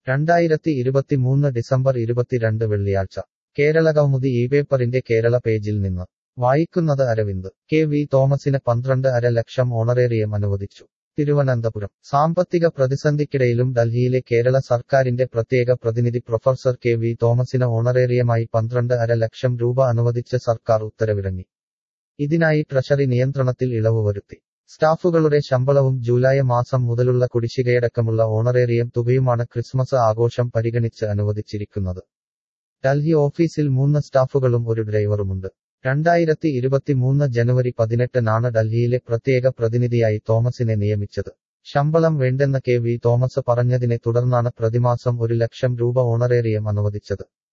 2023 December 22 വെള്ളിയാഴ്ച കേരളകൗമുദി ഇപേപ്പറിന്റെ കേരള പേജിൽ നിന്ന് വായിക്കുന്നത് അരവിന്ദ്. കെ വി തോമസിന് 12.5 ലക്ഷം ഓണറേറിയം അനുവദിച്ചു. തിരുവനന്തപുരം. സാമ്പത്തിക പ്രതിസന്ധിക്കിടയിലും ഡൽഹിയിലെ കേരള സർക്കാരിന്റെ പ്രത്യേക പ്രതിനിധി പ്രൊഫസർ കെ വി തോമസിന് ഓണറേറിയമായി 12.5 ലക്ഷം രൂപ അനുവദിച്ച് സർക്കാർ ഉത്തരവിറങ്ങി. ഇതിനായി ട്രഷറി നിയന്ത്രണത്തിൽ ഇളവ് വരുത്തി. സ്റ്റാഫുകളുടെ ശമ്പളവും ജൂലൈ മാസം മുതലുള്ള കുടിശ്ശികയടക്കമുള്ള ഓണറേറിയം തുകയുമാണ് ക്രിസ്മസ് ആഘോഷം പരിഗണിച്ച് അനുവദിച്ചിരിക്കുന്നത്. ഡൽഹി ഓഫീസിൽ 3 സ്റ്റാഫുകളും ഒരു ഡ്രൈവറുമുണ്ട്. 2023 ജനുവരി 18-നാണ് ഡൽഹിയിലെ പ്രത്യേക പ്രതിനിധിയായി തോമസിനെ നിയമിച്ചത്. ശമ്പളം വേണ്ടെന്ന് കെ വി തോമസ് പറഞ്ഞതിനെ തുടർന്നാണ് പ്രതിമാസം 1 ലക്ഷം രൂപ ഓണറേറിയം അനുവദിച്ചത്.